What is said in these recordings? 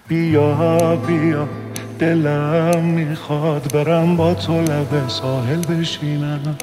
بیا بیا دلم میخواد برم با تو لب ساحل بشینم.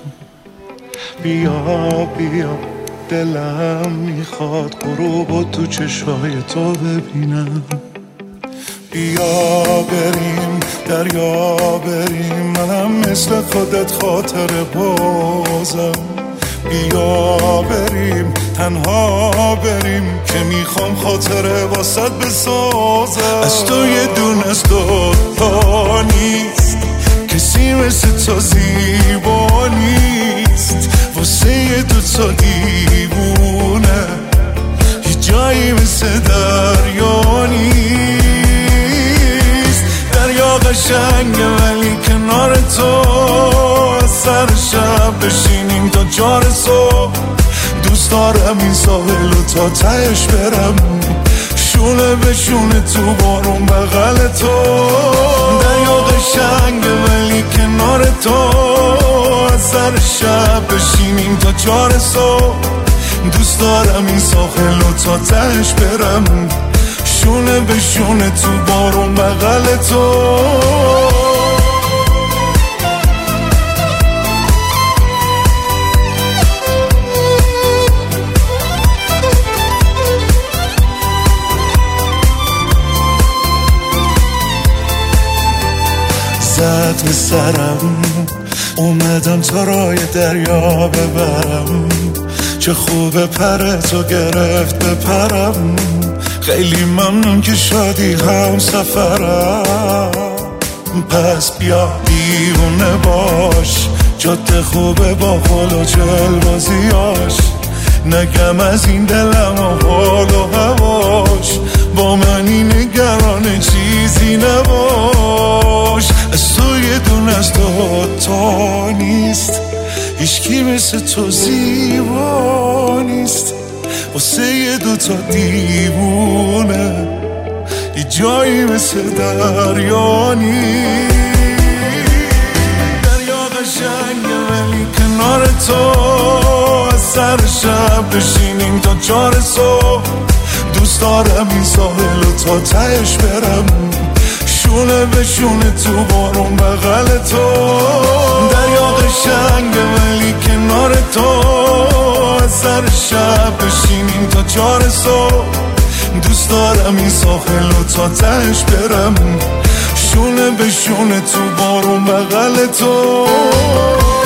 بیا بیا دلم میخواد غروبو تو چشای تو ببینم. بیا بریم دریا بریم، منم مثل خودت خاطر بازم. بیا بریم تنها بریم که میخوام خاطره واسط بسازم. از تو یه دونه از دوتا نیست، کسی مثل تو زیبا نیست. واسه یه دوتا دیوونه یه جایی مثل دریا نیست. دریا قشنگه ولی کنار تو سر شب بشینیم تا 4 صبح. دوست دارم این ساحل و تا تهش برم، شونه به شونه تو بارون بغل تو. دریا قشنگه ولی کنار تو سر شب بشینیم تا 4 صبح. دوست دارم این ساحل و تا تهش برم، شونه به شونه تو بارون بغل تو. زد به سرم اومدم تا رای دریا ببرم. چه خوبه پر تو گرفت بپرم. خیلی ممنون که شدی هم سفرم. پس بیا دیوونه باش، جاده خوبه با خل و جلبازیاش. نگم از این دلم و حال و هواش، با منی نگران چیزی نباش. از تو یه دونه از دوتا نیست، هیچکی مثل تو زیبا نیست. واسه یه دوتا دیوونه یه جایی مثل دریا نیست. دریا قشنگه ولی کنار تو سر شب بشینیم تا 4 صبح. دوست دارم این ساحل و تا تهش برم، شونه به شونه تو بارون بغل تو. دریا قشنگه ولی کنار تو سر شب بشینیم تا 4 صبح. دوست دارم این ساحل و تا تهش برم، شونه به شونه تو بارون بغل تو.